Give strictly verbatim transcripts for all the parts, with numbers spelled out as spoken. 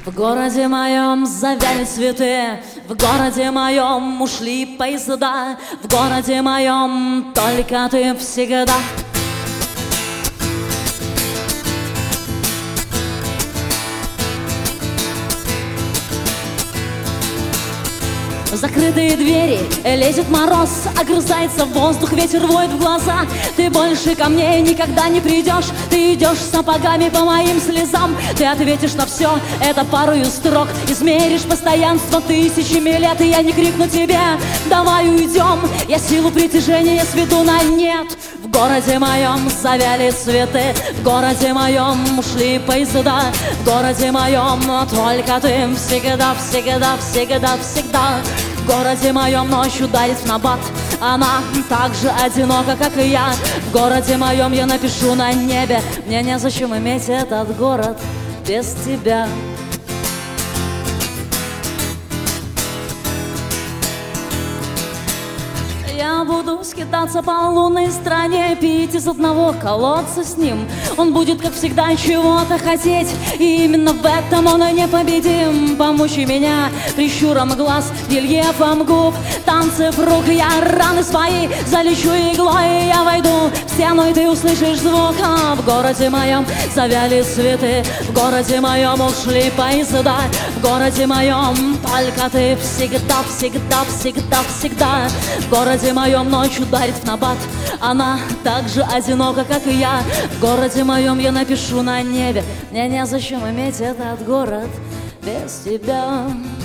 В городе моем завяли цветы, в городе моем ушли поезда, в городе моем только ты всегда. Закрытые двери, лезет мороз, огрызается в воздух, ветер воет в глаза. Ты больше ко мне никогда не придешь, ты идешь сапогами по моим слезам. Ты ответишь на все это парою строк, измеришь постоянство тысячами лет. И я не крикну тебе: давай уйдем, я силу притяжения сведу на нет. В городе моем завяли цветы, в городе моем ушли поезда, в городе моем только ты всегда, всегда, всегда, всегда. В городе моем ночью дарит в набат, она так же одинока, как и я. В городе моем я напишу на небе: мне незачем иметь этот город без тебя. Я буду скитаться по лунной стране, пить из одного колодца с ним. Он будет, как всегда, чего-то хотеть, и именно в этом он и непобедим. Помучи меня прищуром глаз, рельефом губ, танцев рук. Я раны свои залечу иглой, и я войду в стену, и ты услышишь звук. А в городе моем завяли цветы, в городе моем ушли поезда, в городе моем только ты всегда, всегда, всегда, всегда. В городе В моем ночью дарит в набат, она так же одинока, как и я. В городе моем я напишу на небе: мне незачем иметь этот город без тебя.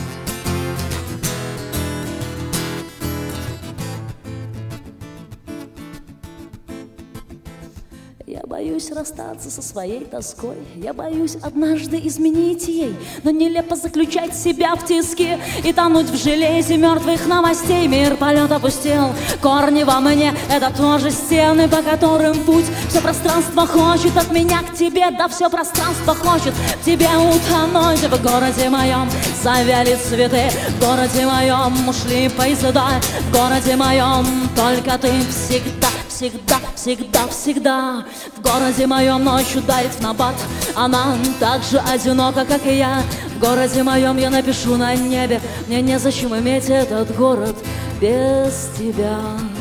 Я боюсь расстаться со своей тоской, я боюсь однажды изменить ей, но нелепо заключать себя в тиски и тонуть в железе мертвых новостей. Мир полет опустел, корни во мне — это тоже стены, по которым путь. Все пространство хочет от меня к тебе, да все пространство хочет в тебе утонуть. В городе моем завяли цветы, в городе моем ушли поезда, в городе моем только ты всегда, всегда, всегда, всегда. В городе моем ночью дарит в набат, она так же одинока, как и я. В городе моем я напишу на небе: мне незачем иметь этот город без тебя.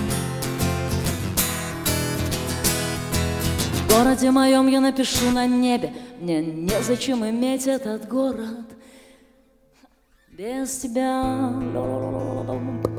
В городе моем я напишу на небе: мне незачем иметь этот город без тебя.